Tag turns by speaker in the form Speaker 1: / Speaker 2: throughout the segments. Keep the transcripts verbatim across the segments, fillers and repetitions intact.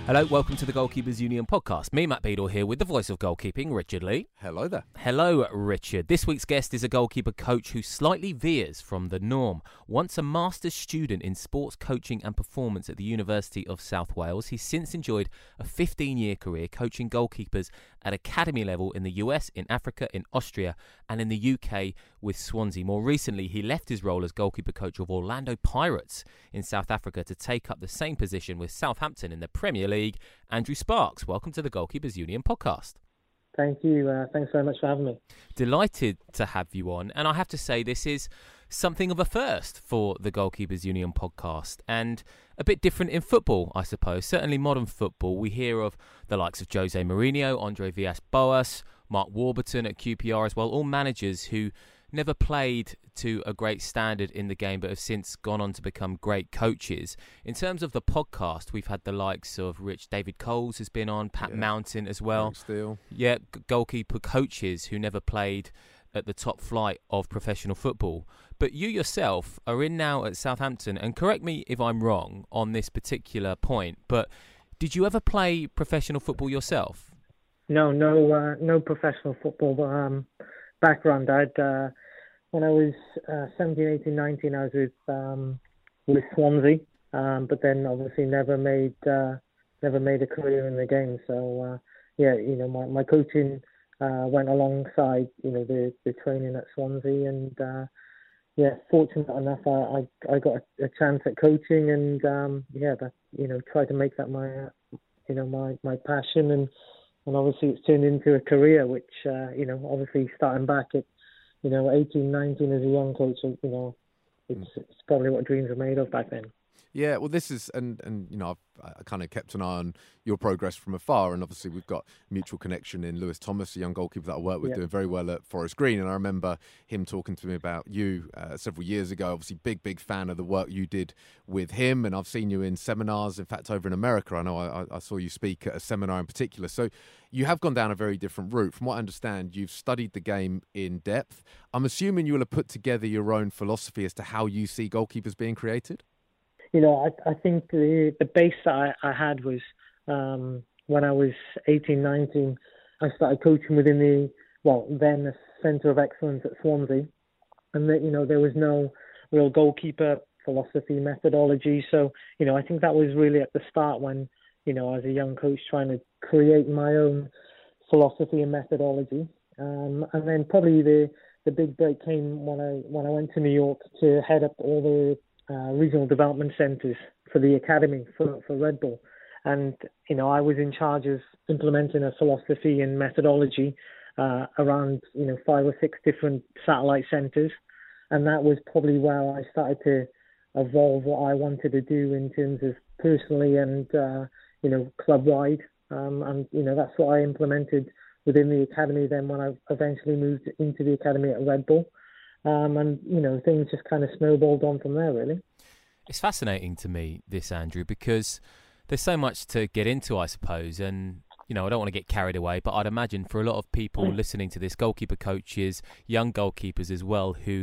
Speaker 1: Hello, welcome to the Goalkeepers Union podcast. Me, Matt Beadle, here with the voice of goalkeeping, Richard Lee.
Speaker 2: Hello there.
Speaker 1: Hello, Richard. This week's guest is a goalkeeper coach who slightly veers from the norm. Once a master's student in sports coaching and performance at the University of South Wales, he's since enjoyed a fifteen-year career coaching goalkeepers at academy level in the U S, in Africa, in Austria, and in the U K with Swansea. More recently, he left his role as goalkeeper coach of Orlando Pirates in South Africa to take up the same position with Southampton in the Premier League. Andrew Sparks, welcome to the Goalkeepers Union podcast.
Speaker 3: Thank you. Uh, thanks very much for having me.
Speaker 1: Delighted to have you on. And I have to say, this is something of a first for the Goalkeepers Union podcast, and a bit different in football, I suppose. Certainly modern football. We hear of the likes of Jose Mourinho, Andre Villas-Boas, Mark Warburton at Q P R as well, all managers who never played to a great standard in the game but have since gone on to become great coaches. In terms of the podcast, we've had the likes of Rich David Coles has been on, Pat
Speaker 2: yeah.
Speaker 1: Mountain as well.
Speaker 2: Mark Steele.
Speaker 1: Yeah, g- goalkeeper coaches who never played at the top flight of professional football. But you yourself are in now at Southampton, and correct me if I'm wrong on this particular point, but did you ever play professional football yourself?
Speaker 3: No, no, uh, no professional football um, background. I'd uh, when I was uh, seventeen, eighteen, nineteen, I was with um, with Swansea, um, but then obviously never made uh, never made a career in the game. So uh, yeah, you know, my my coaching uh, went alongside you know the the training at Swansea, and uh, yeah, fortunate enough, I I, I got a, a chance at coaching, and um, yeah, that you know tried to make that my uh, you know my my passion, and and obviously it's turned into a career, which uh, you know obviously starting back at you know eighteen, nineteen as a young coach, you know it's, it's probably what dreams were made of back then.
Speaker 2: Yeah, well, this is, and, and you know, I've I kind of kept an eye on your progress from afar, and obviously we've got mutual connection in Lewis Thomas, a young goalkeeper that I work with, yeah. doing very well at Forest Green, and I remember him talking to me about you uh, several years ago. Obviously, big, big fan of the work you did with him, and I've seen you in seminars, in fact, over in America. I know I, I saw you speak at a seminar in particular, so you have gone down a very different route. From what I understand, you've studied the game in depth. I'm assuming you will have put together your own philosophy as to how you see goalkeepers being created?
Speaker 3: You know, I, I think the, the base that I, I had was um, when I was eighteen, nineteen, I started coaching within the, well, then the Centre of Excellence at Swansea. And, that you know, there was no real goalkeeper philosophy, methodology. So, you know, I think that was really at the start when, you know, as a young coach trying to create my own philosophy and methodology. Um, and then probably the, the big break came when I when I went to New York to head up all the Uh, regional development centres for the academy for, for Red Bull. And, you know, I was in charge of implementing a philosophy and methodology uh, around, you know, five or six different satellite centres. And that was probably where I started to evolve what I wanted to do in terms of personally and, uh, you know, club-wide. Um, and, you know, that's what I implemented within the academy then when I eventually moved into the academy at Red Bull. Um, and, you know, things just kind of snowballed on from there, really.
Speaker 1: It's fascinating to me, this, Andrew, because there's so much to get into, I suppose. And, you know, I don't want to get carried away, but I'd imagine for a lot of people mm. listening to this, goalkeeper coaches, young goalkeepers as well, who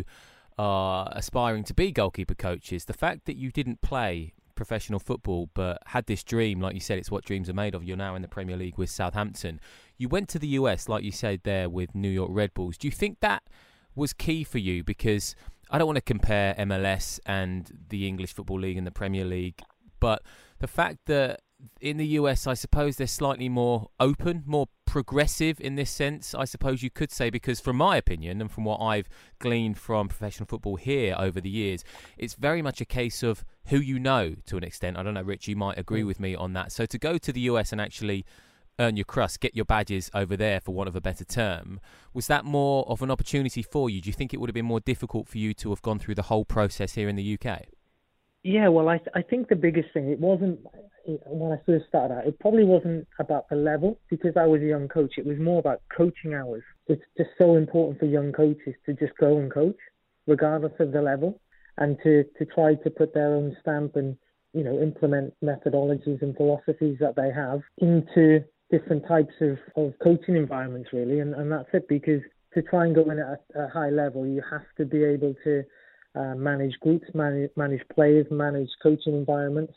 Speaker 1: are aspiring to be goalkeeper coaches, the fact that you didn't play professional football but had this dream, like you said, it's what dreams are made of. You're now in the Premier League with Southampton. You went to the U S, like you said there, with New York Red Bulls. Do you think that was key for you? Because I don't want to compare M L S and the English Football League and the Premier League, but the fact that in the U S, I suppose they're slightly more open, more progressive in this sense, I suppose you could say, because from my opinion and from what I've gleaned from professional football here over the years, it's very much a case of who you know to an extent. I don't know, Rich, you might agree with me on that. So to go to the U S and actually earn your crust, get your badges over there, for want of a better term, was that more of an opportunity for you? Do you think it would have been more difficult for you to have gone through the whole process here in the U K?
Speaker 3: Yeah, well, I th- I think the biggest thing, it wasn't, when I first started out, it probably wasn't about the level, because I was a young coach. It was more about coaching hours. It's just so important for young coaches to just go and coach, regardless of the level, and to, to try to put their own stamp and, you know, implement methodologies and philosophies that they have into different types of, of coaching environments, really. And, and that's it, because to try and go in at a, a high level, you have to be able to uh, manage groups, manage, manage players, manage coaching environments.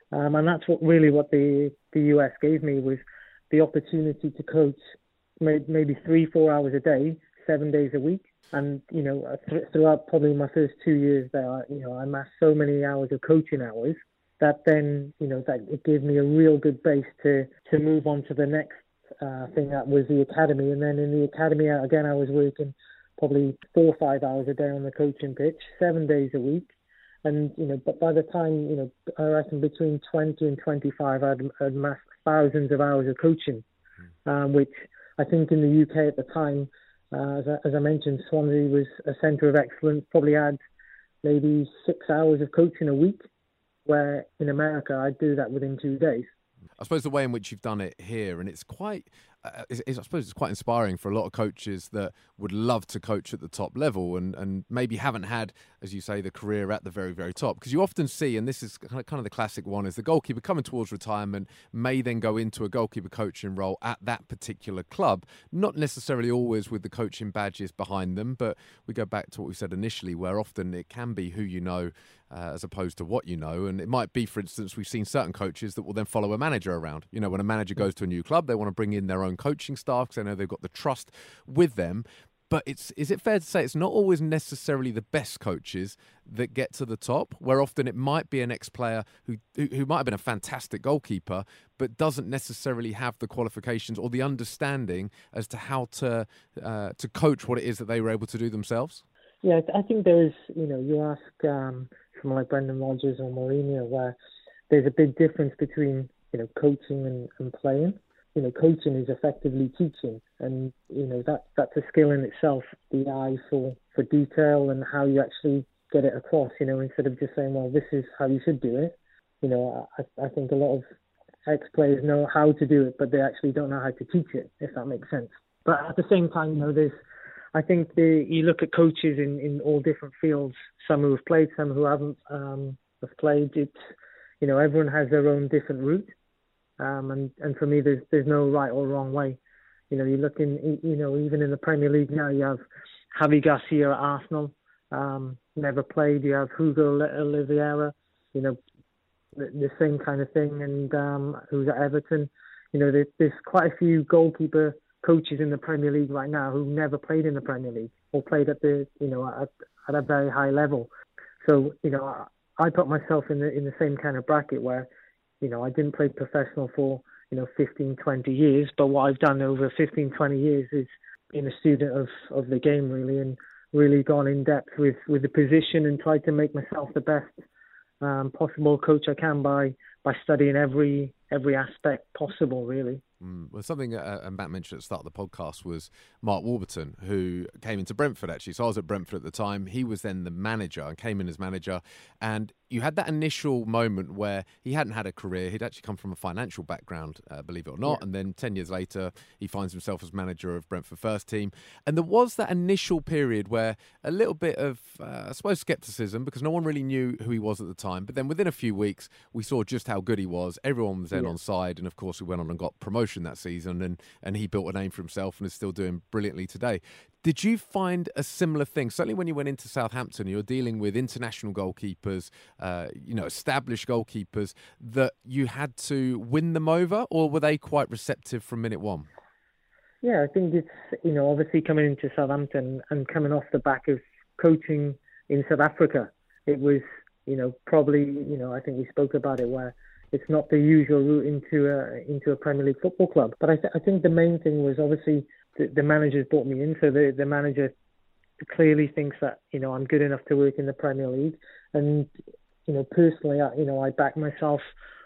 Speaker 3: Um, and that's what really what the, the U S gave me, was the opportunity to coach maybe three, four hours a day, seven days a week. And, you know, th- throughout probably my first two years there, I, you know, I amassed so many hours of coaching hours that then, you know, that it gave me a real good base to, to move on to the next uh, thing, that was the academy. And then in the academy, again, I was working probably four or five hours a day on the coaching pitch, seven days a week. And, you know, but by the time, you know, I reckon between twenty and twenty-five, I'd, I'd amassed thousands of hours of coaching, um, which I think in the U K at the time, uh, as, I, as I mentioned, Swansea was a centre of excellence, probably had maybe six hours of coaching a week, where in America I'd do that within two days.
Speaker 2: I suppose the way in which you've done it here, and it's quite, uh, it's, it's, I suppose it's quite inspiring for a lot of coaches that would love to coach at the top level and, and maybe haven't had, as you say, the career at the very, very top. Because you often see, and this is kind of, kind of the classic one, is the goalkeeper coming towards retirement may then go into a goalkeeper coaching role at that particular club, not necessarily always with the coaching badges behind them, but we go back to what we said initially, where often it can be who you know uh, as opposed to what you know. And it might be, for instance, we've seen certain coaches that will then follow a manager around. You know, when a manager goes to a new club, they want to bring in their own coaching staff because they know they've got the trust with them. But it's is it fair to say it's not always necessarily the best coaches that get to the top, where often it might be an ex-player who, who who might have been a fantastic goalkeeper, but doesn't necessarily have the qualifications or the understanding as to how to uh, to coach what it is that they were able to do themselves?
Speaker 3: Yeah, I think there is, you know, you ask um, someone like Brendan Rodgers or Mourinho, where there's a big difference between, you know, coaching and, and playing. You know, coaching is effectively teaching, and you know that that's a skill in itself. The eye for for detail and how you actually get it across. You know, instead of just saying, "Well, this is how you should do it." You know, I, I think a lot of ex-players know how to do it, but they actually don't know how to teach it. If that makes sense. But at the same time, you know, there's, I think the you look at coaches in, in all different fields. Some who have played, some who haven't um, have played. It's, you know, everyone has their own different route. Um, and, and for me, there's there's no right or wrong way. You know, you look in, you know, even in the Premier League now, you have Javi Garcia at Arsenal, um, never played. You have Hugo Oliveira, you know, the, the same kind of thing, and um, who's at Everton. You know, there, there's quite a few goalkeeper coaches in the Premier League right now who never played in the Premier League or played at the, you know, at, at a very high level. So, you know, I, I put myself in the in the same kind of bracket where, you know, I didn't play professional for, you know, fifteen, twenty years, but what I've done over fifteen, twenty years is being a student of, of the game, really, and really gone in depth with, with the position and tried to make myself the best um, possible coach I can by, by studying every every aspect possible, really.
Speaker 2: Mm. Well, something uh, Matt mentioned at the start of the podcast was Mark Warburton, who came into Brentford, actually. So I was at Brentford at the time. He was then the manager and came in as manager. And you had that initial moment where he hadn't had a career. He'd actually come from a financial background, uh, believe it or not. Yeah. And then ten years later, he finds himself as manager of Brentford first team. And there was that initial period where a little bit of, uh, I suppose, scepticism, because no one really knew who he was at the time. But then within a few weeks, we saw just how good he was. Everyone was then yeah. on side. And of course, we went on and got promotion that season. And, and he built a name for himself and is still doing brilliantly today. Did you find a similar thing? Certainly when you went into Southampton, you're dealing with international goalkeepers, uh, you know, established goalkeepers, that you had to win them over, or were they quite receptive from minute one?
Speaker 3: Yeah, I think it's, you know, obviously coming into Southampton and coming off the back of coaching in South Africa, it was, you know, probably, you know, I think we spoke about it, where it's not the usual route into a, into a Premier League football club. But I, th- I think the main thing was obviously the, the manager's brought me in, so the, the manager clearly thinks that, you know, I'm good enough to work in the Premier League. And, you know, personally, I, you know, I back myself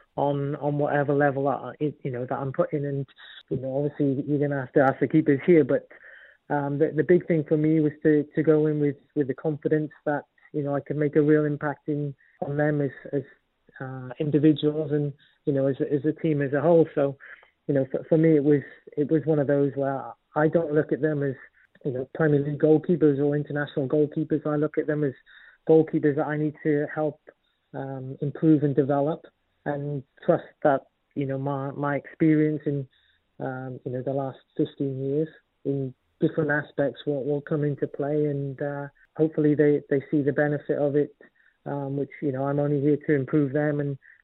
Speaker 3: on on whatever level that, you know, that I'm putting. And, you know, obviously you're going to have to ask the keepers here, but um, the, the big thing for me was to, to go in with, with the confidence that, you know, I could make a real impact in on them as, as uh, individuals and, you know, as, as a team as a whole. So, you know, for, for me, it was it was one of those where I don't look at them as, you know, Premier League goalkeepers or international goalkeepers. I look at them as goalkeepers that I need to help um, improve and develop, and trust that, you know, my my experience in, um, you know, the last fifteen years in different aspects will, will come into play, and uh, hopefully they, they see the benefit of it, um, which, you know, I'm only here to improve them and,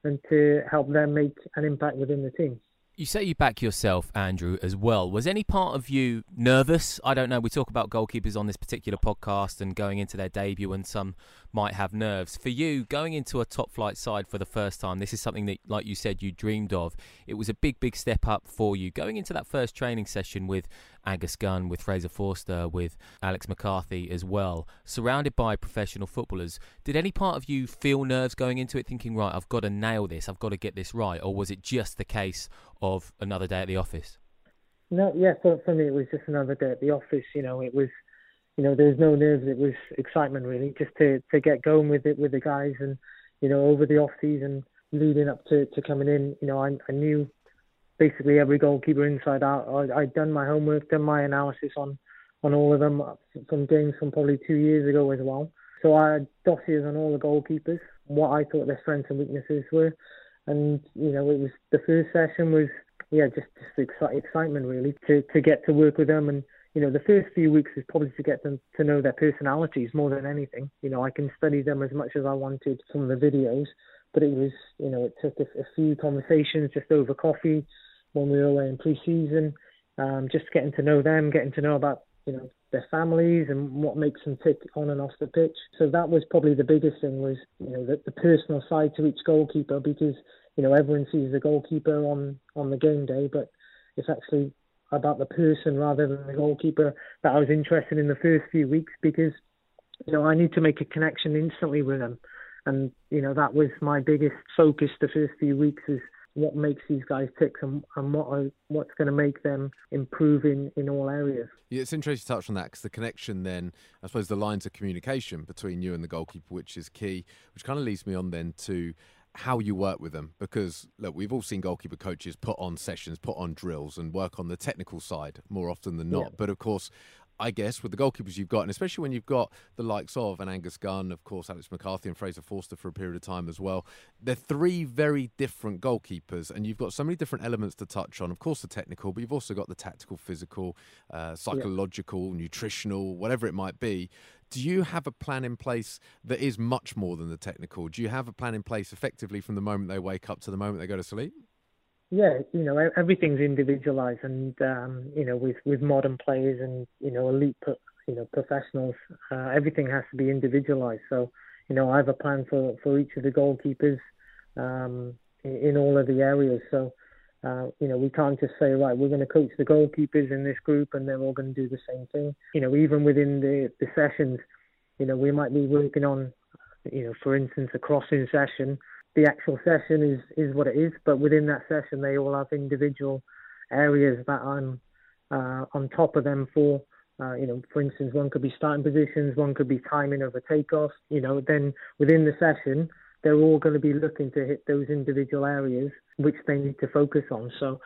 Speaker 3: and to help them make an impact within the team.
Speaker 1: You say you back yourself, Andrew, as well. Was any part of you nervous? I don't know. We talk about goalkeepers on this particular podcast and going into their debut, and some might have nerves. For you, going into a top-flight side for the first time, this is something that, like you said, you dreamed of. It was a big, big step up for you. Going into that first training session with Angus Gunn, with Fraser Forster, with Alex McCarthy as well, surrounded by professional footballers, did any part of you feel nerves going into it, thinking, right, I've got to nail this, I've got to get this right? Or was it just the case of another day at the office?
Speaker 3: No, yeah, for, for me it was just another day at the office. You know, it was, you know, there was no nerves. It was excitement really, just to, to get going with it with the guys. And, you know, over the off season leading up to, to coming in, you know, I, I knew basically every goalkeeper inside out. I, I'd done my homework, done my analysis on, on all of them from games from probably two years ago as well. So I had dossiers on all the goalkeepers, what I thought their strengths and weaknesses were. And, you know, it was the first session was, yeah, just, just exci- excitement really to, to get to work with them. And, you know, the first few weeks is probably to get them to know their personalities more than anything. You know, I can study them as much as I wanted from the videos, but it was, you know, it took a, a few conversations just over coffee when we were away in pre-season, um, just getting to know them, getting to know about, you know, their families and what makes them tick on and off the pitch. So that was probably the biggest thing was, you know, the, the personal side to each goalkeeper, because, you know, everyone sees the goalkeeper on, on the game day, but it's actually about the person rather than the goalkeeper that I was interested in the first few weeks, because, you know, I need to make a connection instantly with them. And, you know, that was my biggest focus the first few weeks, is what makes these guys tick and, and what are, what's going to make them improve in, in all areas.
Speaker 2: Yeah, it's interesting to touch on that, because the connection then, I suppose the lines of communication between you and the goalkeeper, which is key, which kind of leads me on then to how you work with them. Because, look, we've all seen goalkeeper coaches put on sessions, put on drills and work on the technical side more often than not. Yeah. But, of course, I guess with the goalkeepers you've got, and especially when you've got the likes of an Angus Gunn, of course, Alex McCarthy and Fraser Forster for a period of time as well, they're three very different goalkeepers, and you've got so many different elements to touch on. Of course, the technical, but you've also got the tactical, physical, uh, psychological, yeah. nutritional, whatever it might be. Do you have a plan in place that is much more than the technical? Do you have a plan in place effectively from the moment they wake up to the moment they go to sleep?
Speaker 3: Yeah, you know, everything's individualized, and um, you know, with, with modern players and, you know, elite, you know, professionals, uh, everything has to be individualized. So, you know, I have a plan for, for each of the goalkeepers um, in, in all of the areas. So, uh, you know, we can't just say, right, we're going to coach the goalkeepers in this group and they're all going to do the same thing. You know, even within the, the sessions, you know, we might be working on, you know, for instance, a crossing session. The actual session is, is what it is, but within that session, they all have individual areas that I'm uh, on top of them for. Uh, you know, for instance, one could be starting positions, one could be timing of a takeoff. You know, then within the session, they're all going to be looking to hit those individual areas which they need to focus on. So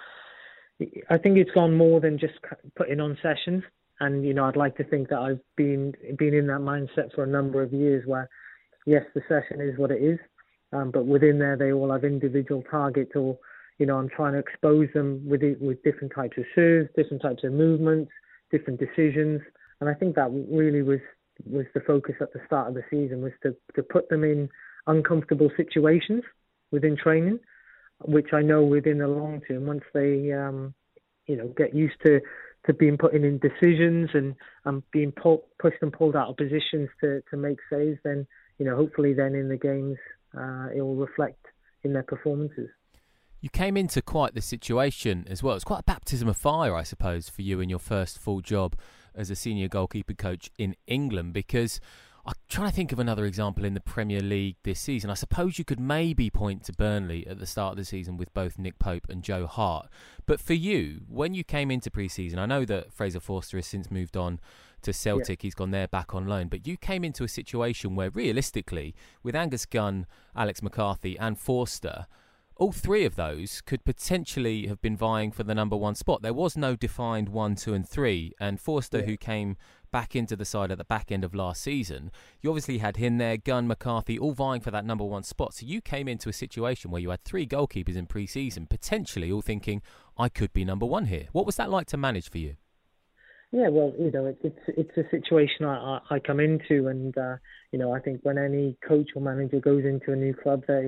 Speaker 3: I think it's gone more than just putting on sessions. And, you know, I'd like to think that I've been been in that mindset for a number of years where, yes, the session is what it is. Um, but within there, they all have individual targets, or, you know, I'm trying to expose them with it, with different types of serves, different types of movements, different decisions. And I think that really was, was the focus at the start of the season, was to, to put them in uncomfortable situations within training, which I know within the long term, once they, um, you know, get used to, to being put in decisions and, and being pull, pushed and pulled out of positions to, to make saves, then, you know, hopefully then in the games, Uh, it will reflect in their performances.
Speaker 1: You came into quite the situation as well. It's quite a baptism of fire, I suppose, for you in your first full job as a senior goalkeeper coach in England, because I'm trying to think of another example in the Premier League this season. I suppose you could maybe point to Burnley at the start of the season with both Nick Pope and Joe Hart. But for you, when you came into pre-season, I know that Fraser Forster has since moved on to Celtic. Yeah. He's gone there back on loan. But you came into a situation where, realistically, with Angus Gunn, Alex McCarthy and Forster, all three of those could potentially have been vying for the number one spot. There was no defined one, two and three. And Forster, yeah. who came back into the side at the back end of last season, you obviously had him there, Gunn, McCarthy, all vying for that number one spot. So you came into a situation where you had three goalkeepers in pre-season, potentially all thinking, I could be number one here. What was that like to manage for you?
Speaker 3: Yeah, well, you know, it, it's it's a situation I, I, I come into, and, uh, you know, I think when any coach or manager goes into a new club, they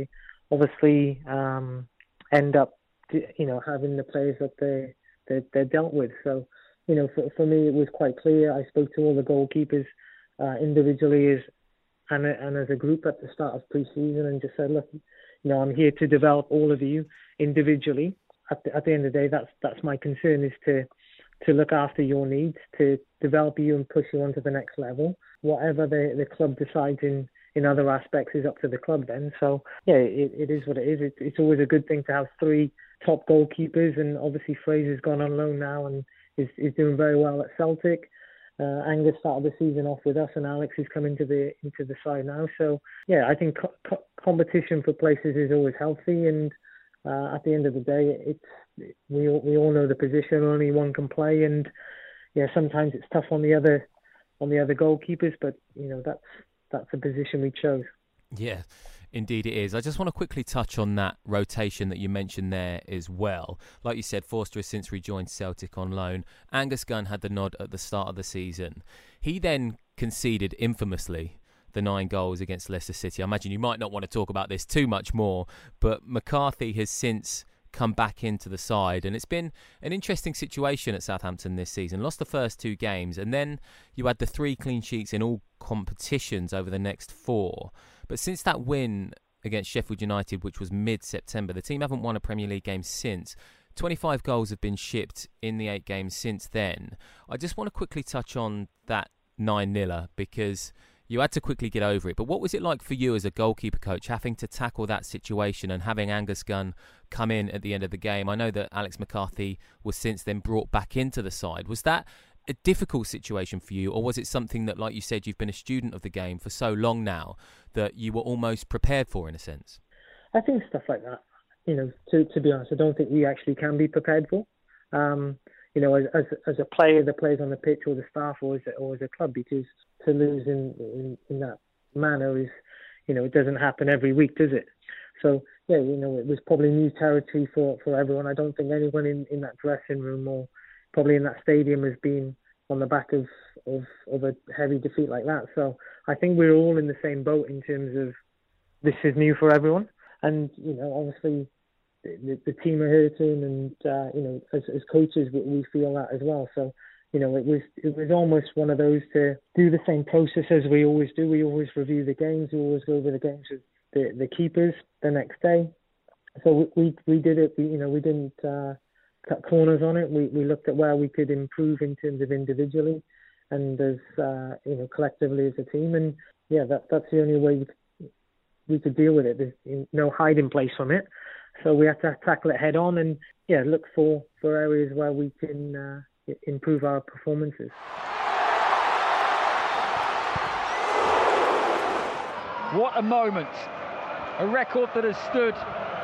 Speaker 3: obviously um, end up, you know, having the players that they, they, they're dealt with. So, you know, for, for me, it was quite clear. I spoke to all the goalkeepers uh, individually as, and, and as a group at the start of pre-season and just said, look, you know, I'm here to develop all of you individually. At the, at the end of the day, that's that's my concern, is to to look after your needs, to develop you and push you on to the next level. Whatever the, the club decides in, in other aspects is up to the club then. So, yeah, it, it is what it is. It, it's always a good thing to have three top goalkeepers, and obviously Fraser's gone on loan now and is, is doing very well at Celtic. Uh, Angus started the season off with us, and Alex is coming to the into the side now. So, yeah, I think co- co- competition for places is always healthy, and uh, at the end of the day, it's we all, we all know the position. Only one can play, and yeah, sometimes it's tough on the other on the other goalkeepers, but you know that's that's the position we chose.
Speaker 1: Yeah, indeed it is. I just want to quickly touch on that rotation that you mentioned there as well. Like you said, Forster has since rejoined Celtic on loan. Angus Gunn had the nod at the start of the season. He then conceded infamously the nine goals against Leicester City. I imagine you might not want to talk about this too much more, but McCarthy has since come back into the side, and it's been an interesting situation at Southampton this season. Lost the first two games, and then you had the three clean sheets in all competitions over the next four. But since that win against Sheffield United, which was mid-September, the team haven't won a Premier League game since. twenty-five goals have been shipped in the eight games since then. I just want to quickly touch on that nine niller because you had to quickly get over it. But what was it like for you as a goalkeeper coach, having to tackle that situation and having Angus Gunn come in at the end of the game? I know that Alex McCarthy was since then brought back into the side. Was that a difficult situation for you, or was it something that, like you said, you've been a student of the game for so long now that you were almost prepared for, in a sense?
Speaker 3: I think stuff like that, you know, to, to be honest, I don't think we actually can be prepared for. Um, you know, as, as as a player that plays on the pitch, or the staff, or as a, or as a club, because to lose in, in in that manner is, you know, it doesn't happen every week, does it? So yeah, you know, it was probably new territory for, for everyone. I don't think anyone in, in that dressing room or probably in that stadium has been on the back of, of of a heavy defeat like that. So I think we're all in the same boat in terms of this is new for everyone, and you know, obviously the, the team are hurting, and uh, you know, as, as coaches, we, we feel that as well. So, you know, it was it was almost one of those to do the same process as we always do. We always review the games. We always go over the games with the, the keepers the next day. So we we, we did it. We, you know, we didn't uh, cut corners on it. We we looked at where we could improve in terms of individually, and as uh, you know, collectively as a team. And yeah, that that's the only way we could, we could deal with it. There's no hiding place from it. So we have to tackle it head on, and yeah, look for, for areas where we can uh, improve our performances.
Speaker 4: What a moment. A record that has stood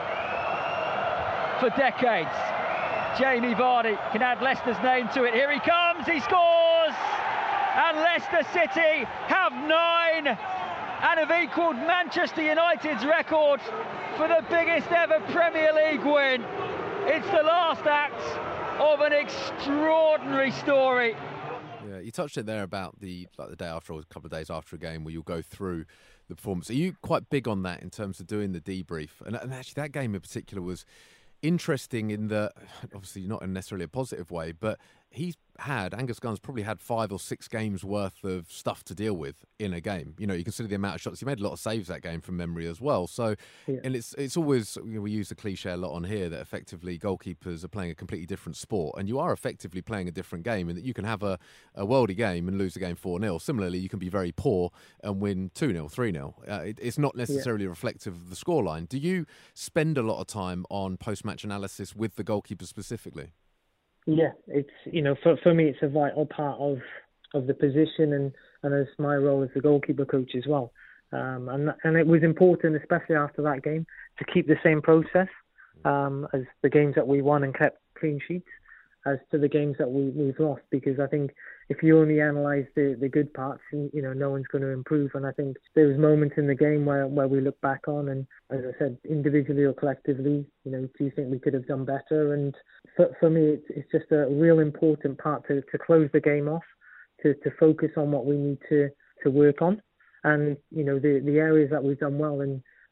Speaker 4: for decades. Jamie Vardy can add Leicester's name to it. Here he comes, he scores! And Leicester City have nine and have equalled Manchester United's record for the biggest ever Premier League win. It's the last act of an extraordinary story.
Speaker 2: Yeah, you touched it there about the like the day after or a couple of days after a game where you'll go through the performance. Are you quite big on that in terms of doing the debrief? And, and actually that game in particular was interesting in that, obviously not in necessarily a positive way, but he's had, Angus Gunn's probably had five or six games worth of stuff to deal with in a game. You know, you consider the amount of shots. He made a lot of saves that game from memory as well. So, yeah. And it's it's always, you know, we use the cliche a lot on here that effectively goalkeepers are playing a completely different sport, and you are effectively playing a different game, and that you can have a, a worldy game and lose the game four nil. Similarly, you can be very poor and win two nil, three nil. Uh, it, it's not necessarily yeah. reflective of the scoreline. Do you spend a lot of time on post-match analysis with the goalkeeper specifically?
Speaker 3: Yeah, it's, you know, for for me, it's a vital part of, of the position, and, and as my role as the goalkeeper coach as well. Um, and and it was important, especially after that game, to keep the same process um, as the games that we won and kept clean sheets as to the games that we, we've lost. Because I think if you only analyse the, the good parts, you know, no one's going to improve. And I think there was moments in the game where, where we look back on, and as I said, individually or collectively, you know, do you think we could have done better? And for, for me, it's, it's just a real important part to, to close the game off, to, to focus on what we need to, to work on. And, you know, the, the areas that we've done well, and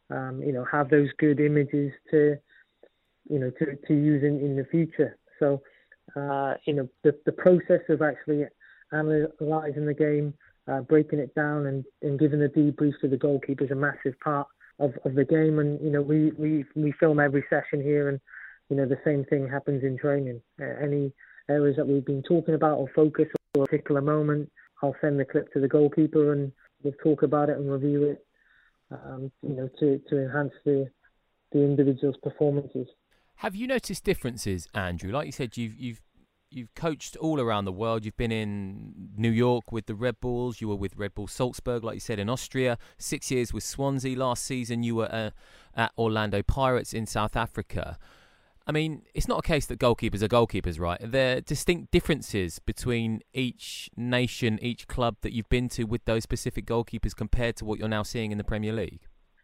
Speaker 3: um, you know, have those good images to, you know, to, to use in, in the future. So, uh, you know, the, the process of actually analysing the game, uh, breaking it down and, and giving the debrief to the goalkeeper is a massive part of, of the game. And, you know, we, we, we film every session here, and, you know, the same thing happens in training. Uh, any areas that we've been talking about or focus or a particular moment, I'll send the clip to the goalkeeper and we'll talk about it and review it, um, you know, to, to enhance the the individual's performances.
Speaker 1: Have you noticed differences, Andrew? Like you said, you've you've you've coached all around the world. You've been in New York with the Red Bulls. You were with Red Bull Salzburg, like you said, in Austria. Six years with Swansea. Last season, you were uh, at Orlando Pirates in South Africa. I mean, it's not a case that goalkeepers are goalkeepers, right? There are distinct differences between each nation, each club that you've been to with those specific goalkeepers compared to what you're now seeing in the Premier League.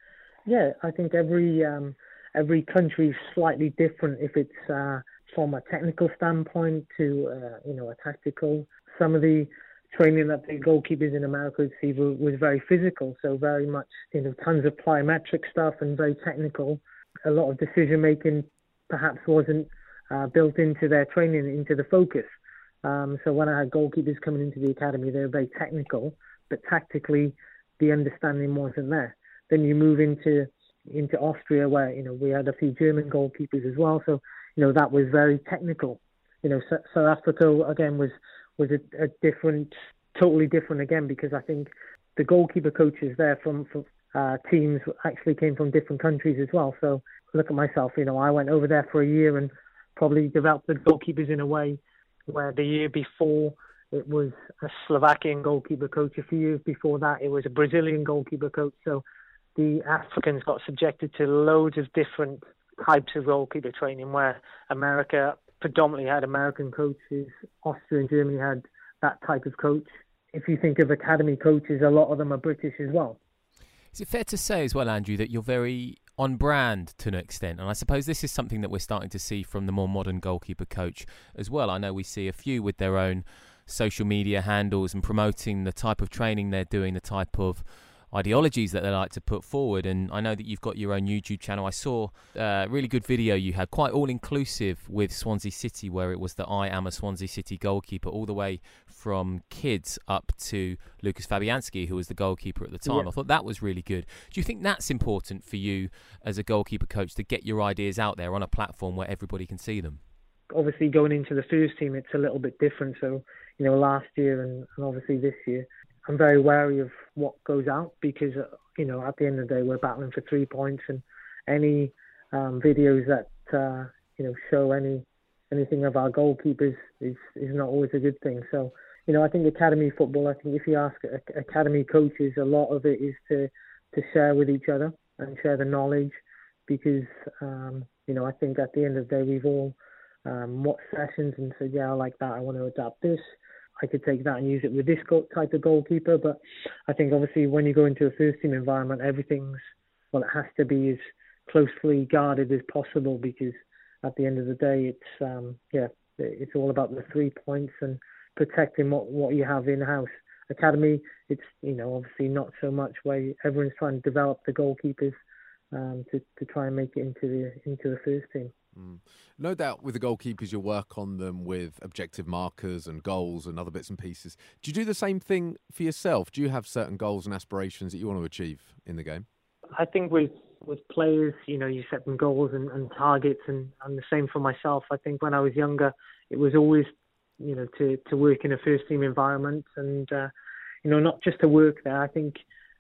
Speaker 3: Yeah, I think every um, every country is slightly different. If it's uh, from a technical standpoint to uh, you know a tactical, some of the training that the goalkeepers in America received was very physical, so very much you know tons of plyometric stuff and very technical. A lot of decision making perhaps wasn't uh, built into their training, into the focus. Um, so when I had goalkeepers coming into the academy, they were very technical, but tactically the understanding wasn't there. Then you move into into Austria, where you know we had a few German goalkeepers as well. So you know that was very technical. You know, S- South Africa again was was a, a different, totally different again, because I think the goalkeeper coaches there from, from uh, teams actually came from different countries as well. So look at myself. You know, I went over there for a year and probably developed the goalkeepers in a way where the year before it was a Slovakian goalkeeper coach. A few years before that, it was a Brazilian goalkeeper coach. So the Africans got subjected to loads of different types of goalkeeper training, where America predominantly had American coaches, Austria and Germany had that type of coach. If you think of academy coaches, a lot of them are British as well.
Speaker 1: Is it fair to say as well, Andrew, that you're very on brand to an extent? And I suppose this is something that we're starting to see from the more modern goalkeeper coach as well. I know we see a few with their own social media handles and promoting the type of training they're doing, the type of ideologies that they like to put forward. And I know that you've got your own YouTube channel. I saw a really good video you had, quite all-inclusive, with Swansea City, where it was the I am a Swansea City goalkeeper, all the way from kids up to Lucas Fabianski, who was the goalkeeper at the time. Yeah. I thought that was really good. Do you think that's important for you as a goalkeeper coach, to get your ideas out there on a platform where everybody can see them?
Speaker 3: Obviously, going into the first team, it's a little bit different. So, you know, last year and, and obviously this year, I'm very wary of what goes out, because, uh, you know, at the end of the day, we're battling for three points, and any um, videos that, uh, you know, show any anything of our goalkeepers is, is not always a good thing. So, you know, I think academy football, I think if you ask academy coaches, a lot of it is to, to share with each other and share the knowledge, because, um, you know, I think at the end of the day, we've all um, watched sessions and said, yeah, I like that, I want to adapt this. I could take that and use it with this type of goalkeeper. But I think obviously when you go into a first team environment, everything's, well, it has to be as closely guarded as possible, because at the end of the day, it's, um, yeah, it's all about the three points and protecting what, what you have in-house. Academy, it's, you know, obviously not so much, where everyone's trying to develop the goalkeepers um, to, to try and make it into the, into the first team.
Speaker 2: Mm. No doubt with the goalkeepers, you'll work on them with objective markers and goals and other bits and pieces. Do you do the same thing for yourself? Do you have certain goals and aspirations that you want to achieve in the game?
Speaker 3: I think with, with players, you know, you set them goals and, and targets, and, and the same for myself. I think when I was younger, it was always, you know, to, to work in a first team environment, and, uh, you know, not just to work there. I think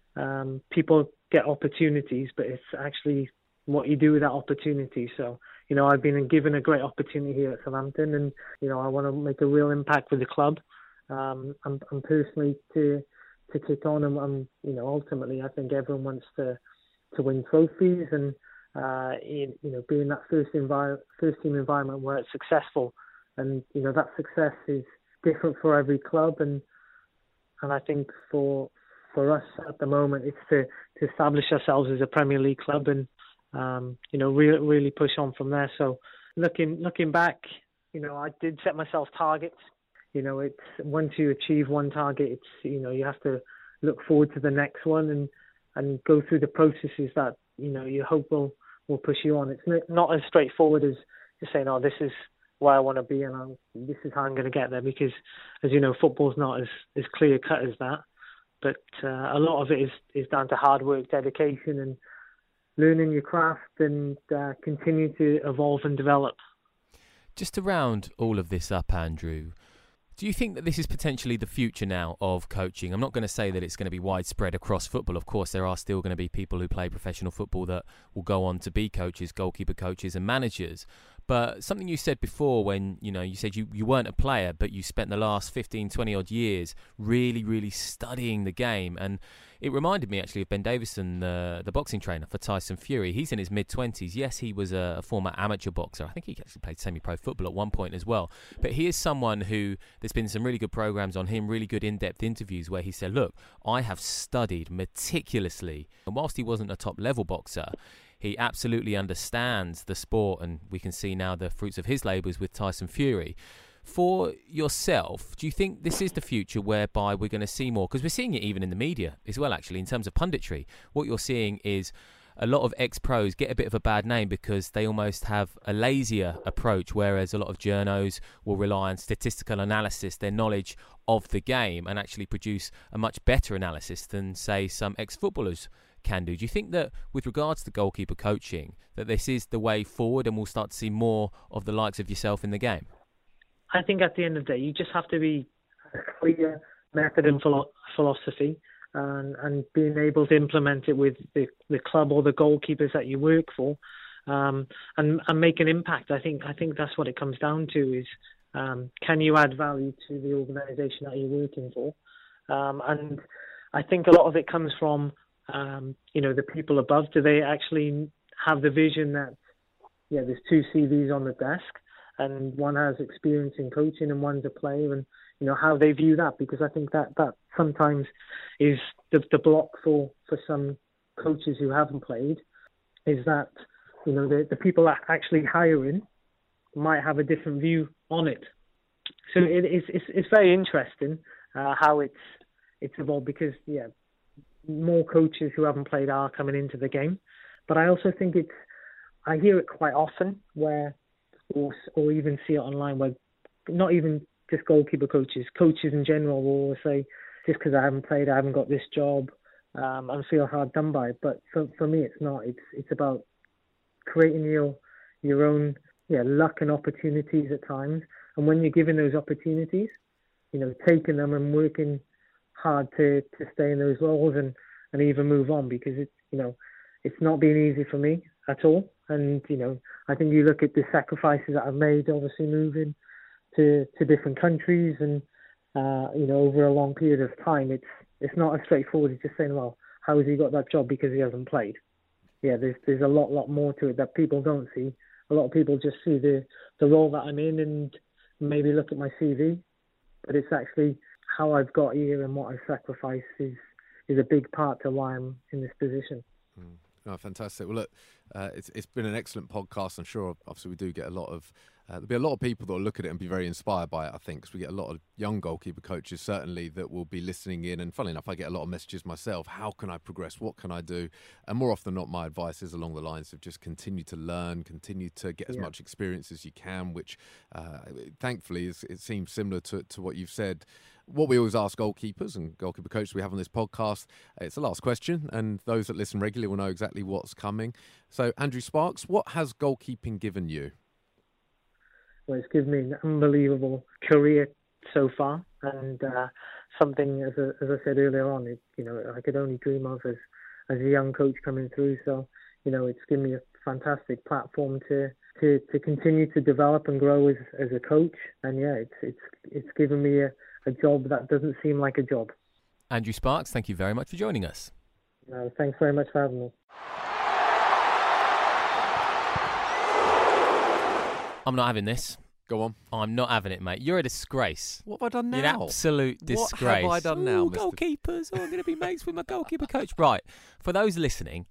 Speaker 3: um, people get opportunities, but it's actually what you do with that opportunity. So, you know, I've been given a great opportunity here at Southampton, and, you know, I want to make a real impact with the club. Um, I'm, I'm personally to to kick on, and, and, you know, ultimately I think everyone wants to, to win trophies, and, uh, in, you know, be in that first, envir- first team environment where it's successful. And, you know, that success is different for every club. And, and I think for, for us at the moment, it's to, to establish ourselves as a Premier League club, and, Um, you know, really, really push on from there. So looking looking back, you know, I did set myself targets. You know, it's once you achieve one target, it's, you know, you have to look forward to the next one, and, and go through the processes that, you know, your hope will, will push you on. It's not as straightforward as just saying, oh, this is where I want to be and I'm, this is how I'm going to get there, because, as you know, football's not as, as clear cut as that. But uh, a lot of it is, is down to hard work, dedication, and learning your craft, and uh, continue to evolve and develop.
Speaker 1: Just to round all of this up, Andrew, do you think that this is potentially the future now of coaching? I'm not going to say that it's going to be widespread across football. Of course, there are still going to be people who play professional football that will go on to be coaches, goalkeeper coaches and managers. But something you said before when, you know, you said you, you weren't a player, but you spent the last fifteen, twenty odd years really, really studying the game. And it reminded me actually of Ben Davison, the, the boxing trainer for Tyson Fury. He's in his mid-twenties. Yes, he was a, a former amateur boxer. I think he actually played semi-pro football at one point as well. But he is someone who, there's been some really good programs on him, really good in-depth interviews where he said, look, I have studied meticulously. And whilst he wasn't a top-level boxer, he absolutely understands the sport, and we can see now the fruits of his labours with Tyson Fury. For yourself, do you think this is the future whereby we're going to see more? Because we're seeing it even in the media as well, actually, in terms of punditry. What you're seeing is a lot of ex-pros get a bit of a bad name because they almost have a lazier approach, whereas a lot of journos will rely on statistical analysis, their knowledge of the game, and actually produce a much better analysis than, say, some ex-footballers can do. Do you think that with regards to goalkeeper coaching, that this is the way forward and we'll start to see more of the likes of yourself in the game?
Speaker 3: I think at the end of the day, you just have to be a clear method and philo- philosophy and, and being able to implement it with the, the club or the goalkeepers that you work for, um, and, and make an impact. I think I think that's what it comes down to is, um, can you add value to the organisation that you're working for? Um, and I think a lot of it comes from Um, you know, the people above. Do they actually have the vision that, yeah, there's two C Vs on the desk and one has experience in coaching and one's a player, and, you know, how they view that? Because I think that, that sometimes is the, the block for, for some coaches who haven't played, is that, you know, the, the people that actually hiring might have a different view on it. So it, it's, it's, it's very interesting uh, how it's, it's evolved, because, yeah, more coaches who haven't played are coming into the game. But I also think it's, I hear it quite often where, or, or even see it online where not even just goalkeeper coaches, coaches in general will say, just because I haven't played, I haven't got this job, um, and feel hard done by. But for, for me, it's not. It's it's about creating your your own yeah luck and opportunities at times. And when you're given those opportunities, you know, taking them and working hard to, to stay in those roles and, and even move on, because it's, you know, it's not been easy for me at all. And, you know, I think you look at the sacrifices that I've made, obviously moving to, to different countries and, uh, you know, over a long period of time, it's it's not as straightforward as just saying, well, how has he got that job because he hasn't played? Yeah, there's there's a lot, lot more to it that people don't see. A lot of people just see the, the role that I'm in and maybe look at my C V, but it's actually how I've got here and what I've sacrificed is, is a big part to why I'm in this position.
Speaker 2: Mm. Oh, fantastic. Well, look, uh, it's it's been an excellent podcast. I'm sure, obviously, we do get a lot of, uh, there'll be a lot of people that will look at it and be very inspired by it, I think, because we get a lot of young goalkeeper coaches, certainly, that will be listening in. And funnily enough, I get a lot of messages myself. How can I progress? What can I do? And more often than not, my advice is along the lines of just continue to learn, continue to get as yeah. much experience as you can, which uh, thankfully is, it seems similar to, to what you've said. What we always ask goalkeepers and goalkeeper coaches we have on this podcast, it's the last question, and those that listen regularly will know exactly what's coming. So, Andrew Sparks, what has goalkeeping given you?
Speaker 3: Well, it's given me an unbelievable career so far, and uh, something, as, a, as I said earlier on, it, you know, I could only dream of as, as a young coach coming through. So, you know, it's given me a fantastic platform to to, to continue to develop and grow as, as a coach. And yeah, it's it's it's given me a a job that doesn't seem like a job.
Speaker 1: Andrew Sparks, thank you very much for joining us.
Speaker 3: No, thanks very much for having me.
Speaker 1: I'm not having this.
Speaker 2: Go on.
Speaker 1: I'm not having it, mate. You're a disgrace.
Speaker 2: What have I done now?
Speaker 1: You're an absolute disgrace.
Speaker 2: What have I done now,
Speaker 1: Ooh,
Speaker 2: Mister
Speaker 1: goalkeepers. Oh, I'm going to be mates with my goalkeeper coach. Right. For those listening,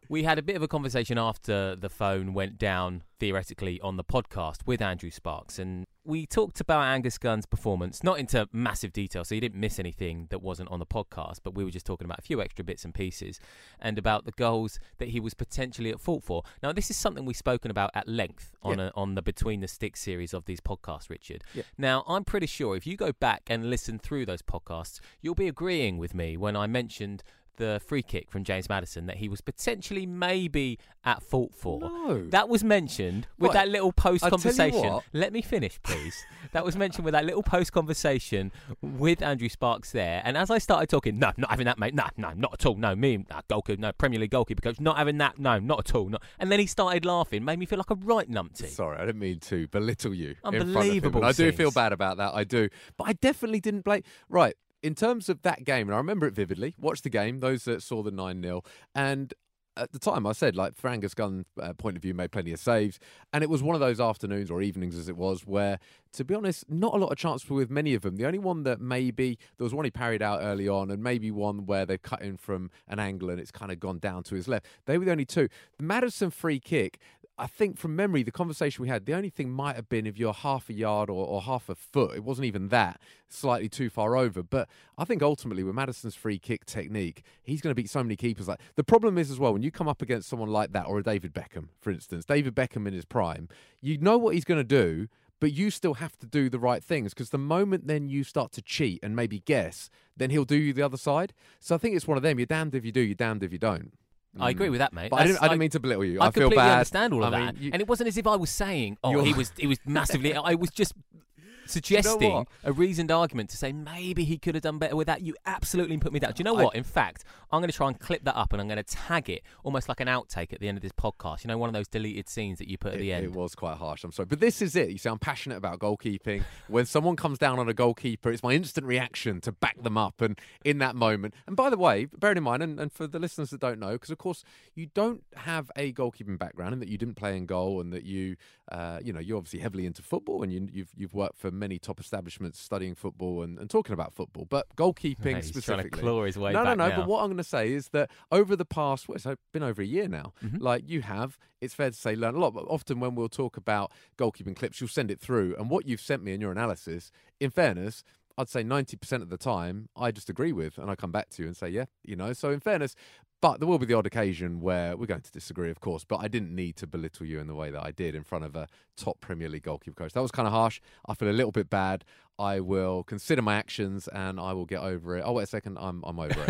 Speaker 1: We had a bit of a conversation after the phone went down, theoretically, on the podcast with Andrew Sparks, and we talked about Angus Gunn's performance, not into massive detail, so you didn't miss anything that wasn't on the podcast, but we were just talking about a few extra bits and pieces, and about the goals that he was potentially at fault for. Now, this is something we've spoken about at length on
Speaker 2: yeah.
Speaker 1: a, on the Between the Sticks series of these podcasts, Richard.
Speaker 2: Yeah.
Speaker 1: Now, I'm pretty sure if you go back and listen through those podcasts, you'll be agreeing with me when I mentioned the free kick from James Maddison that he was potentially maybe at fault for.
Speaker 2: No.
Speaker 1: That was mentioned with
Speaker 2: Right.
Speaker 1: that little post
Speaker 2: I'll tell you
Speaker 1: conversation.
Speaker 2: what.
Speaker 1: Let me finish, please. That was mentioned with that little post conversation with Andrew Sparks there. And as I started talking, no, not having that, mate. No, no, not at all. No, me, no, goalkeeper, no, Premier League goalkeeper coach, not having that. No, not at all. Not. And then he started laughing, made me feel like a right numpty.
Speaker 2: Sorry, I didn't mean to belittle you.
Speaker 1: Unbelievable
Speaker 2: In front of him. And I do feel
Speaker 1: scenes.
Speaker 2: bad about that. I do. But I definitely didn't blame. Right. In terms of that game, and I remember it vividly, watched the game, those that saw the nine nil, and at the time I said, like, for Angus Gunn's uh, point of view, made plenty of saves, and it was one of those afternoons or evenings, as it was, where, to be honest, not a lot of chance with many of them. The only one that maybe, there was one he parried out early on, and maybe one where they cut in from an angle and it's kind of gone down to his left. They were the only two. The Maddison free kick, I think from memory, the conversation we had, the only thing might have been if you're half a yard or, or half a foot. It wasn't even that, slightly too far over. But I think ultimately with Maddison's free kick technique, he's going to beat so many keepers. Like, the problem is as well, when you come up against someone like that, or a David Beckham, for instance, David Beckham in his prime, you know what he's going to do, but you still have to do the right things, because the moment then you start to cheat and maybe guess, then he'll do you the other side. So I think it's one of them. You're damned if you do, you're damned if you don't.
Speaker 1: I agree with that, mate.
Speaker 2: But I didn't, I
Speaker 1: That's-
Speaker 2: didn't mean to belittle you.
Speaker 1: I,
Speaker 2: I, feel
Speaker 1: completely
Speaker 2: bad.
Speaker 1: understand all of
Speaker 2: I
Speaker 1: that,
Speaker 2: mean, you-
Speaker 1: and it wasn't as if I was saying, "Oh,
Speaker 2: You're-
Speaker 1: he was, he was massively." I was just suggesting
Speaker 2: what?
Speaker 1: a reasoned argument to say maybe he could have done better with that. You absolutely put me down. Do you know
Speaker 2: I-
Speaker 1: what? In fact, I'm going to try and clip that up, and I'm going to tag it almost like an outtake at the end of this podcast. You know, one of those deleted scenes that you put at
Speaker 2: It,
Speaker 1: the end.
Speaker 2: it was quite harsh, I'm sorry. But this is it. You see, I'm passionate about goalkeeping. When someone comes down on a goalkeeper, it's my instant reaction to back them up. And in that moment, and by the way, bearing in mind, and, and for the listeners that don't know, because of course you don't have a goalkeeping background and that you didn't play in goal and that you, uh, you know, you're obviously heavily into football and you, you've you've worked for many top establishments studying football and, and talking about football. But goalkeeping
Speaker 1: Hey, he's
Speaker 2: specifically.
Speaker 1: trying to claw his way
Speaker 2: no,
Speaker 1: back
Speaker 2: no, no.
Speaker 1: now.
Speaker 2: But what I'm going to say is that over the past, well, it's been over a year now,
Speaker 1: Mhm.
Speaker 2: like you have, it's fair to say, learned a lot. But often when we'll talk about goalkeeping clips, you'll send it through. And what you've sent me in your analysis, in fairness, I'd say ninety percent of the time, I just agree with. And I come back to you and say, yeah, you know. So in fairness, but there will be the odd occasion where we're going to disagree, of course. But I didn't need to belittle you in the way that I did in front of a top Premier League goalkeeper coach. That was kind of harsh. I feel a little bit bad. I will consider my actions and I will get over it. Oh, wait a second. I'm I'm over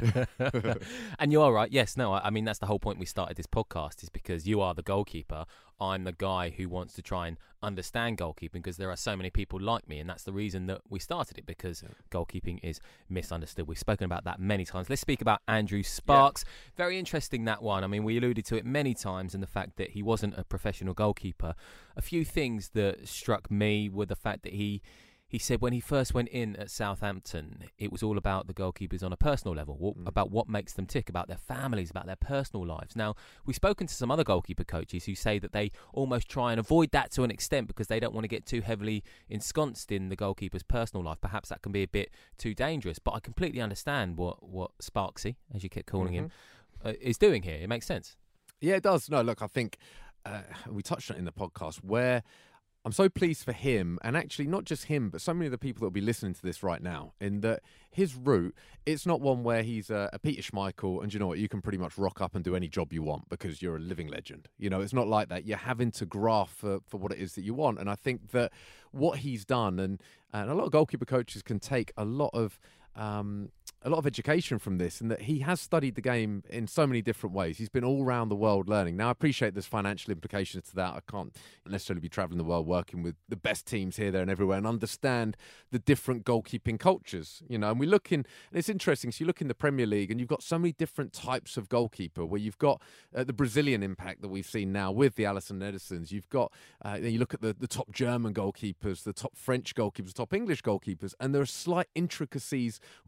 Speaker 2: it.
Speaker 1: And you are right. Yes, no, I, I mean, that's the whole point we started this podcast, is because you are the goalkeeper. I'm the guy who wants to try and understand goalkeeping, because there are so many people like me, and that's the reason that we started it, because yeah. goalkeeping is misunderstood. We've spoken about that many times. Let's speak about Andrew Sparks. Yeah. Very interesting, that one. I mean, we alluded to it many times, and the fact that he wasn't a professional goalkeeper. A few things that struck me were the fact that he He said when he first went in at Southampton, it was all about the goalkeepers on a personal level, what, mm. about what makes them tick, about their families, about their personal lives. Now, we've spoken to some other goalkeeper coaches who say that they almost try and avoid that to an extent because they don't want to get too heavily ensconced in the goalkeeper's personal life. Perhaps that can be a bit too dangerous, but I completely understand what, what Sparksy, as you kept calling mm-hmm. him, uh, is doing here. It makes sense.
Speaker 2: Yeah, it does. No, look, I think uh, we touched on it in the podcast where I'm so pleased for him, and actually not just him, but so many of the people that will be listening to this right now, in that his route, it's not one where he's a, a Peter Schmeichel, and you know what, you can pretty much rock up and do any job you want because you're a living legend. You know, it's not like that. You're having to graft for, for what it is that you want. And I think that what he's done, and, and a lot of goalkeeper coaches can take a lot of... Um, a lot of education from this, and that he has studied the game in so many different ways. He's been all around the world learning. Now, I appreciate there's financial implications to that. I can't necessarily be traveling the world working with the best teams here, there and everywhere and understand the different goalkeeping cultures, you know. And we look in, and it's interesting, so you look in the Premier League and you've got so many different types of goalkeeper, where you've got uh, the Brazilian impact that we've seen now with the Alisson Edersons. You've got, uh, then you look at the, the top German goalkeepers, the top French goalkeepers, the top English goalkeepers, and there are slight intricacies with all of them.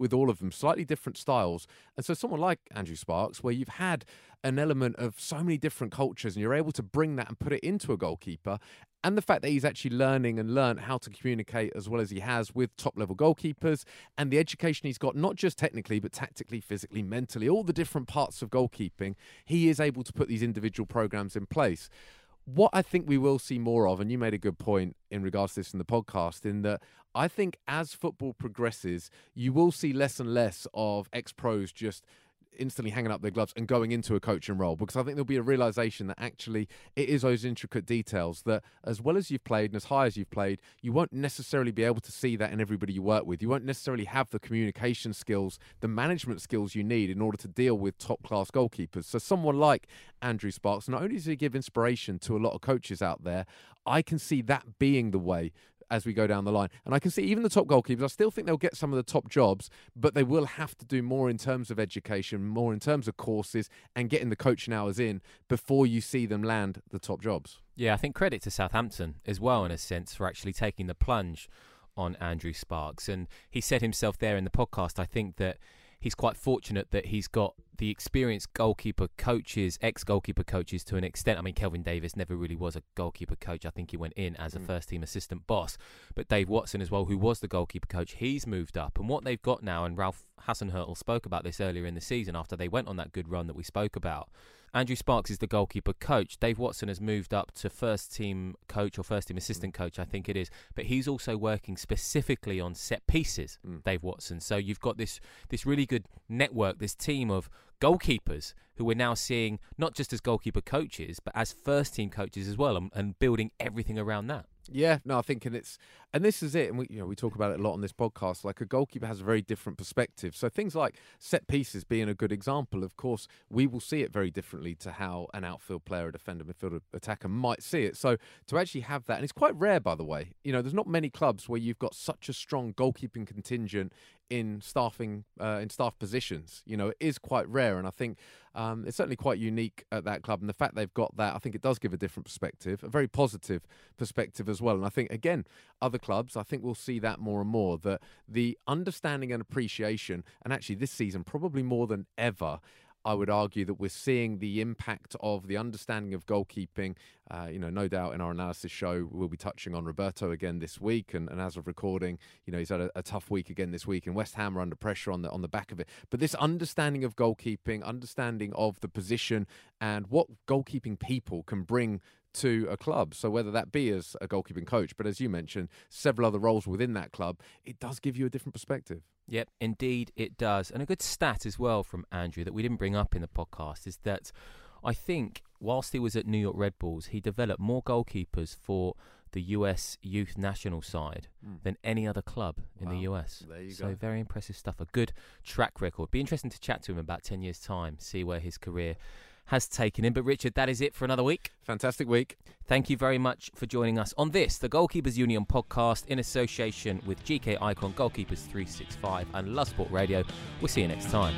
Speaker 2: them, slightly different styles. And so someone like Andrew Sparks, where you've had an element of so many different cultures and you're able to bring that and put it into a goalkeeper, and the fact that he's actually learning and learned how to communicate as well as he has with top-level goalkeepers, and the education he's got, not just technically, but tactically, physically, mentally, all the different parts of goalkeeping, he is able to put these individual programs in place. What I think we will see more of, and you made a good point in regards to this in the podcast, in that I think as football progresses, you will see less and less of ex-pros just instantly hanging up their gloves and going into a coaching role, because I think there'll be a realization that actually it is those intricate details that, as well as you've played and as high as you've played, you won't necessarily be able to see that in everybody you work with. You won't necessarily have the communication skills, the management skills you need in order to deal with top-class goalkeepers. So someone like Andrew Sparks, not only does he give inspiration to a lot of coaches out there, I can see that being the way as we go down the line. And I can see even the top goalkeepers, I still think they'll get some of the top jobs, but they will have to do more in terms of education, more in terms of courses, and getting the coaching hours in before you see them land the top jobs.
Speaker 1: Yeah, I think credit to Southampton as well, in a sense, for actually taking the plunge on Andrew Sparks. And he said himself there in the podcast, I think that he's quite fortunate that he's got the experienced goalkeeper coaches, ex-goalkeeper coaches to an extent. I mean, Kelvin Davis never really was a goalkeeper coach. I think he went in as a mm. first-team assistant boss. But Dave Watson as well, who was the goalkeeper coach, he's moved up. And what they've got now, and Ralph Hasenhüttl spoke about this earlier in the season after they went on that good run that we spoke about, Andrew Sparks is the goalkeeper coach. Dave Watson has moved up to first-team coach or first-team assistant coach, I think it is. But he's also working specifically on set pieces, mm. Dave Watson. So you've got this this really good network, this team of goalkeepers who we're now seeing not just as goalkeeper coaches, but as first-team coaches as well, and, and building everything around that.
Speaker 2: Yeah, no, I think, and it's, and this is it, and we, you know, we talk about it a lot on this podcast. Like, a goalkeeper has a very different perspective. So things like set pieces being a good example. Of course, we will see it very differently to how an outfield player, a defender, midfielder, attacker might see it. So to actually have that, and it's quite rare, by the way. You know, there's not many clubs where you've got such a strong goalkeeping contingent in staffing, uh, in staff positions. You know, it is quite rare, and I think um, it's certainly quite unique at that club. And the fact they've got that, I think it does give a different perspective, a very positive perspective as well. And I think, again, other clubs, I think we'll see that more and more, that the understanding and appreciation, and actually this season probably more than ever, I would argue that we're seeing the impact of the understanding of goalkeeping. Uh, you know, no doubt in our analysis show, we'll be touching on Roberto again this week. And, and as of recording, you know, he's had a, a tough week again this week. And West Ham are under pressure on the on the back of it. But this understanding of goalkeeping, understanding of the position and what goalkeeping people can bring to a club. So whether that be as a goalkeeping coach, but as you mentioned, several other roles within that club, it does give you a different perspective.
Speaker 1: Yep, indeed it does. And a good stat as well from Andrew that we didn't bring up in the podcast is that I think whilst he was at New York Red Bulls, he developed more goalkeepers for the U S youth national side mm. than any other club in wow. the U S.
Speaker 2: There you
Speaker 1: so
Speaker 2: go.
Speaker 1: Very impressive stuff. A good track record. Be interesting to chat to him about ten years' time, see where his career has taken him. But Richard, that is it for another week.
Speaker 2: Fantastic week.
Speaker 1: Thank you very much for joining us on this, the Goalkeepers Union podcast, in association with G K Icon, Goalkeepers three sixty-five and Love Sport Radio. We'll see you next time.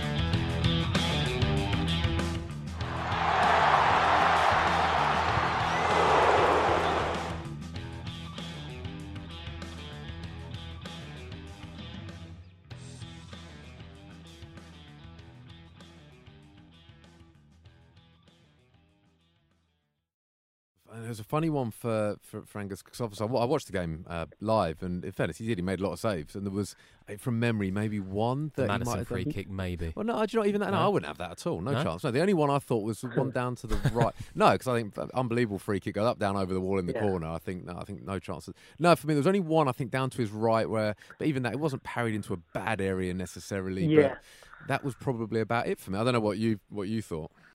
Speaker 2: It was a funny one for, for, for Angus, because obviously I watched the game uh, live, and in fairness, he did. He made a lot of saves, and there was, from memory, maybe one that
Speaker 1: the Madison
Speaker 2: he might have
Speaker 1: free
Speaker 2: done.
Speaker 1: kick, maybe.
Speaker 2: Well, no, do you know, even that, no,
Speaker 1: no,
Speaker 2: I wouldn't have that at all. No,
Speaker 1: no?
Speaker 2: chance. No, the only one I thought was the one down to the right. No, because I think unbelievable free kick, goes up, down over the wall in the yeah. corner. I think, no, I think no chances. No, for me, there was only one. I think down to his right, where, but even that, it wasn't parried into a bad area necessarily.
Speaker 3: Yeah.
Speaker 2: But that was probably about it for me. I don't know what you what you thought.